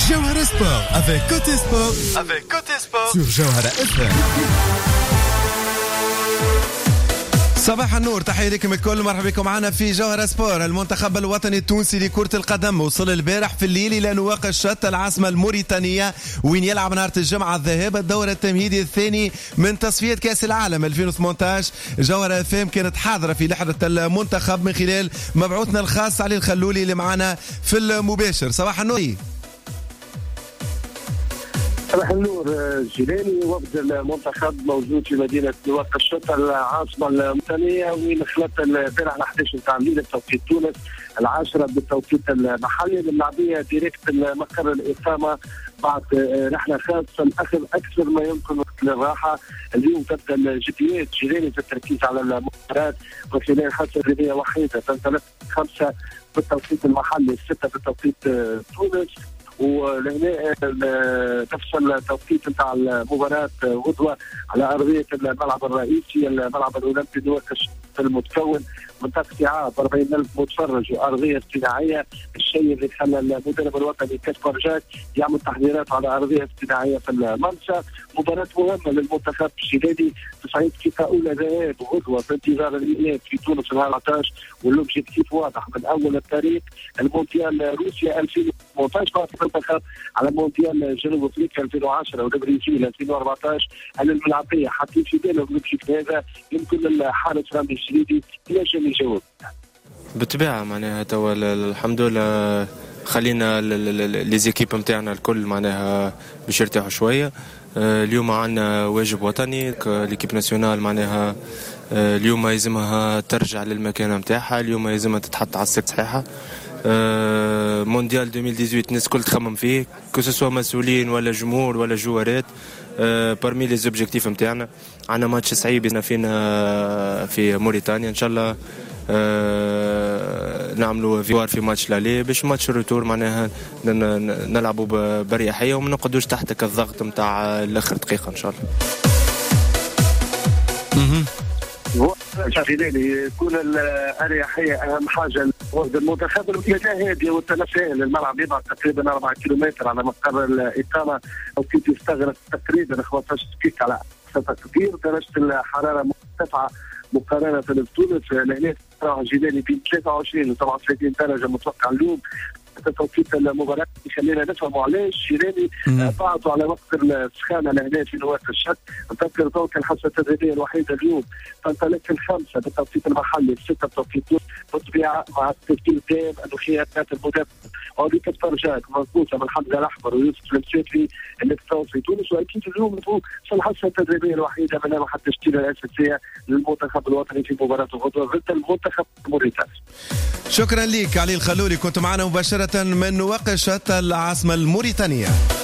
Jawhara Sport avec Côté Sport sur Jawhara FM. صباح النور، تحية لكم الكل، مرحبا بكم معنا في جوهرة سبور. المنتخب الوطني التونسي لكرة القدم وصل البارح في الليل إلى نواكشوط العاصمة الموريتانية، وين يلعب نهار الجمعة الذهاب الدور التمهيدي الثاني من تصفية كأس العالم 2018. جوهرة FM كانت حاضرة في لحظة المنتخب من خلال مبعوثنا الخاص علي الخلولي اللي معنا في المباشر. صباح النور. صباح النور جيلاني. وفد المنتخب موجود في مدينة نواكشوط العاصمة الموريتانية، وين خلت البارح على 11 نتاع الليل بتوقيت تونس، 10 بالتوقيت المحلي. الملاعبية ديريكت المقر الإقامة بعد رحلة خاصة لأخذ أكثر ما يمكن وقت للراحة. اليوم تبدأ الجديات جيلاني في التركيز على المباراة وخلال حصة رياضية وحيدة تنطلق 5 بالتوقيت المحلي، 6 بالتوقيت تونس. ولهنا تفصل التوقيت نتاع المباراة غدوة على أرضية الملعب الرئيسي، الملعب الأولمبي نواكشوط المتكون من تقطيعات 40,000 متفرج وأرضية اصطناعية، الشيء اللي خلى المدرب الوطني كاسبر جاك يعمل تحضيرات على أرضية اصطناعية في المنشأ. مباراة مهمة للمنتخب الجيلاني تصعيد كفة أولى ذهاب وغدوة في انتظار الإياب في تونس نهار 14، والأوبجيكتيف واضح من أول التاريخ المونديال روسيا 2018 المنتخب على مونديال جنوب أفريقيا 2010 والبرازيل 2014. الملاعبية حاطين في بالهم الأوبجيكتيف هذا، يمكن الحارس رامي الشريدي ينجم يجاوب. بالطبيعة معناها توا الحمد لله خلينا ليزيكيب نتاعنا الكل معناها باش يرتاحوا شوية. اليوم عندنا واجب وطني، ليكيب ناسيونال معناها اليوم يلزمها ترجع للمكانة نتاعها، اليوم يلزمها تتحط على السكة صحيحة. مونديال 2018 الناس كل تخمم فيه، كسوا مسؤولين ولا جمهور ولا جوارات. بارمي لي زوبجيكتيف نتاعنا عندنا ماتش صعيب فينا في موريتانيا، ان شاء الله نعملوا فيوار في ماتش لالي باش ماتش الروتور معناها نلعبوا بريحية وما نقعدوش تحت الضغط نتاع الاخر دقيقة ان شاء الله. يكون الأريحية أهم حاجة. المنتخب الولاية هادية والتنفيذ الملعب يبعد تقريبا 4 كيلومتر على مقر الإقامة، أو كي تستغرق تقريبا 15 دقيقة على أقصى تقدير. درجة الحرارة مرتفعة مقارنة بتونس، لهنا تراوح جيلاني بين 23 و 37 درجة متوقع اليوم. توقيت المباراة يخلينا نفهم علاش جيراني بعثوا على وقت السخانة لهنا في نواكشوط. نذكر توك الحصة التدريبية الوحيدة اليوم تنطلق 5 بالتوقيت المحلي، 6 بالتوقيت تونس. بالطبيعة مع التفكير الدائم أنه خيارات المدرب هذه كاسبر جاك مضبوطة من حمزة الأحمر ويوسف المسافري اللي كتبوا في تونس، وأكيد اليوم نفوق في الحصة التدريبية الوحيدة من لمحة التشكيلة الأساسية للمنتخب الوطني في مباراة الغدوة ضد المنتخب الموريتاني. شكرا لك علي الخلولي، كنت معنا مباشرة من نواكشوط العاصمة الموريتانية.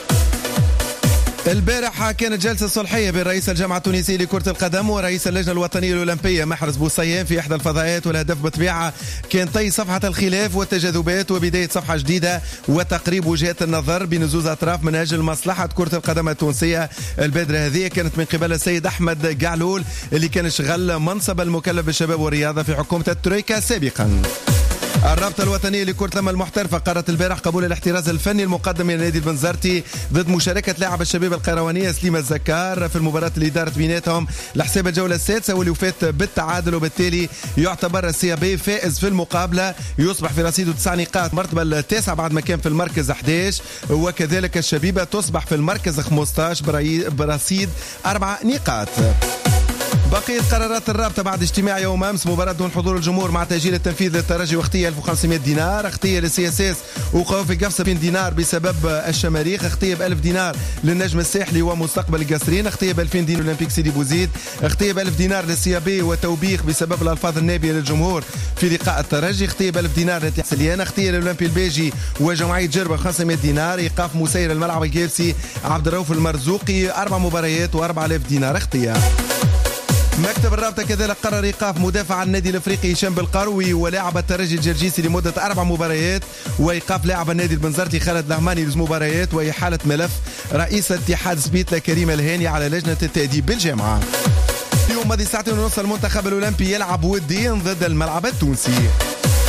البارحة كانت جلسة صلحية بين رئيس الجامعة التونسية لكرة القدم ورئيس اللجنة الوطنية الأولمبية محرز بوصيان في إحدى الفضاءات، والهدف بطبيعة كان طي صفحة الخلاف والتجاذبات وبداية صفحة جديدة وتقريب وجهات النظر بين زوز أطراف من أجل مصلحة كرة القدم التونسية. البادرة هذه كانت من قبل السيد أحمد قعلول اللي كان شغل منصب المكلف بالشباب والرياضة في حكومة الترويكا سابقا. الرابطة الوطنية لكرة القدم المحترفة قررت البارح قبول الاحتراز الفني المقدم من نادي البنزرتي ضد مشاركة لاعب الشباب القيروانية سليم الزكار في المباراة اللي دارت بيناتهم لحساب الجولة السادسة واللي وفات بالتعادل، وبالتالي يعتبر السيابي فائز في المقابلة، يصبح في رصيده 9 نقاط مرتبة التاسعة بعد ما كان في المركز 11، وكذلك الشبيبة تصبح في المركز 15 برصيد 4 نقاط. بقية قرارات الرابطة بعد اجتماع يوم أمس: مباراة دون حضور الجمهور مع تأجيل التنفيذ للترجي واختية 1500 دينار، اختية للسياساس وقوف قفصة 20 دينار بسبب الشماريخ، اختية ب1000 دينار للنجم الساحلي ومستقبل القصرين، اختية ب2000 دينار للأولمبيك سيدي بوزيد، اختية ب1000 دينار للسيابي وتوبيخ بسبب الألفاظ النابية للجمهور في لقاء الترجي، اختية ب1000 دينار للتحسليان، اختية للأولمبي البيجي وجمعية جربة 500 دينار، إيقاف مسير الملعب الجيبسي عبد الرؤوف المرزوقي 4 مباريات و4000 دينار اختية. مكتب الرابطة كذلك قرر إيقاف مدافع النادي الأفريقي هشام بالقروي ولاعب الترجي الجرجيسي لمدة 4 مباريات، وإيقاف لاعب النادي البنزرتي خالد لهماني ل2 مباريات، وإحالة ملف رئيس اتحاد سبيتلا كريم الهاني على لجنة التأديب بالجامعة. اليوم ماضي 2:30 المنتخب الأولمبي يلعب وديا ضد الملعب التونسي.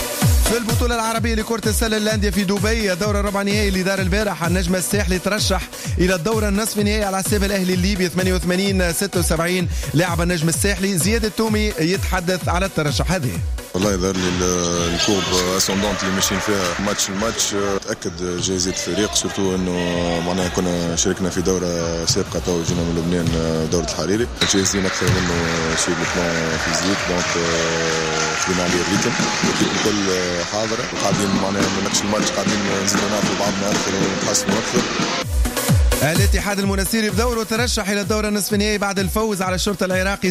في البطولة العربية لكرة السلة اللاندية في دبي، دورة ربع نهائي اللي دار البارح، النجم الساحلي ترشح إلى الدورة النصف نهائي على حساب الأهلي الليبي 88-76. لاعب النجم الساحلي زياد التومي يتحدث على الترشح هذه. والله يظهر لي الكورب اسوندونت اللي ماشيين فيها ماتش الماتش تاكد جايزه الفريق، سورتو انه معناها كنا شاركنا في دوره سابقه تو جينا من لبنان دوره الحريري، جاهزين اكثر منه سوي البلان فيزيك، دونك خدينا عليه الريتم الكل حاضره، وقاعدين معناها من نقش الماتش قاعدين نزيدوا نعرفوا بعضنا اكثر ونتحسنوا اكثر. الاتحاد المنستيري بدوره ترشح إلى الدورة النصف النهائي بعد الفوز على الشرطة العراقي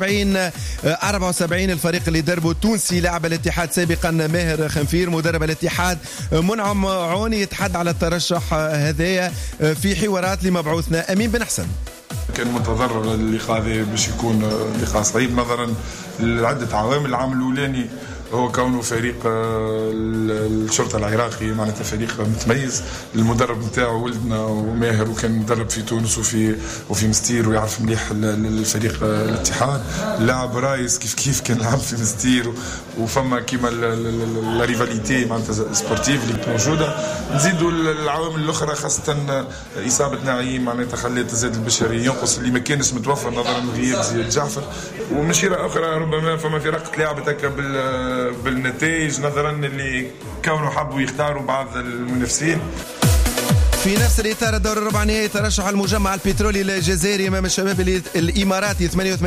76-74. الفريق اللي دربه التونسي لاعب الاتحاد سابقا ماهر خنفير، مدرب الاتحاد منعم عوني يتحدى على الترشح هذايا في حوارات لمبعوثنا أمين بن حسن. كان منتظر اللقاء هذا باش يكون لقاء صعيب نظرا لعدة عوامل. العامل الأولاني هو كونه فريق الشرطة العراقي، معناتها فريق متميز. المدرب نتاعو ولدنا وماهر، وكان مدرب في تونس وفي مستير ويعرف مليح الفريق الاتحاد. لاعب رايس كيف كان لعب في مستير، وفما كيما لا ريفاليتي معناتها سبورتيف اللي موجوده. نزيدوا العوامل الاخرى خاصه اصابه نعيم معناتها خلات الزاد البشري ينقص اللي ما كانش متوفر نظرا لغياب زياد جعفر. ومن شيره اخرى ربما فما فرق لعبت هكا بالنتائج نظرا اللي كانوا حبوا يختاروا بعض المنافسين. في نفس الإطار الدور الربع نهائي ترشح المجمع البترولي الجزائري أمام الشباب الإماراتي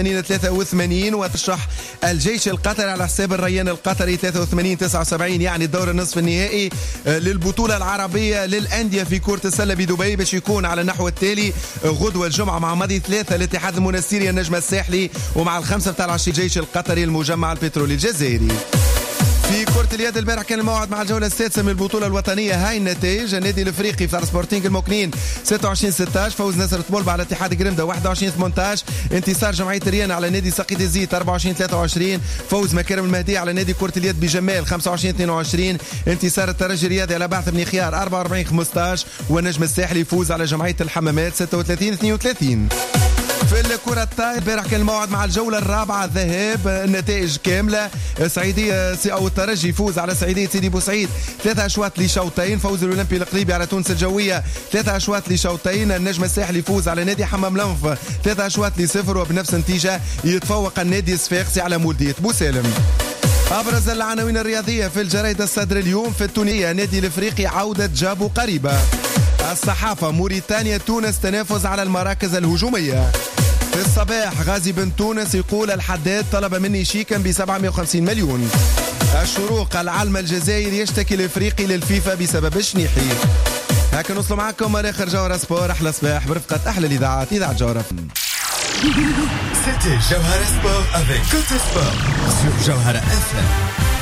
88-83، وترشح الجيش القطري على حساب الريان القطري 83-79. يعني الدور النصف النهائي للبطولة العربية للأندية في كرة السلة بدبي باش يكون على النحو التالي: غدوة الجمعة مع ماضي 3 الاتحاد المنستيري النجم الساحلي، ومع 5 بتاع العشية الجيش القطري المجمع البترولي الجزائري. في كرة اليد البارح كان الموعد مع الجولة السادسة من البطولة الوطنية. هاي النتائج: النادي الافريقي في سبورتينغ الموكنين 26-16، فوز نصر طبولبا على اتحاد قرمدة 21-18، انتصار جمعية ريان على نادي سقيط الزيت 24-23، فوز مكارم المهدي على نادي كرة اليد بجمال 25-22، انتصار الترجي الرياضي على بعث بن خيار 44-15، والنجم الساحلي يفوز على جمعية الحمامات 36-32. في الكرة الطائرة البارح كان الموعد مع الجولة الرابعة الذهاب، النتائج كاملة: سعيدية أو الترجي يفوز على سعيدية سيدي بوسعيد 3 أشواط لشوطين، فوز الأولمبي القليبي على تونس الجوية 3 أشواط لشوطين، النجم الساحلي يفوز على نادي حمام لنف 3 أشواط ل0، وبنفس النتيجة يتفوق النادي الصفاقسي على مولدية بوسالم. أبرز العناوين الرياضية في الجرائد الصدر اليوم: في التونسية نادي الافريقي عودة جابو قريبة. الصحافة: موريتانيا تونس تنافس على المراكز الهجومية. في الصباح: غازي بن تونس يقول الحداد طلب مني شيكا ب750 مليون. الشروق: العلم الجزائري يشتكي الافريقي للفيفا بسبب الشنيحي. هكا نوصل معكم اخر جوهرة سبور. احلى صباح برفقة احلى الاذاعات، اذاعة جوهرة. C'était Jawhara Sport avec Côté Sport sur Jawhara FM.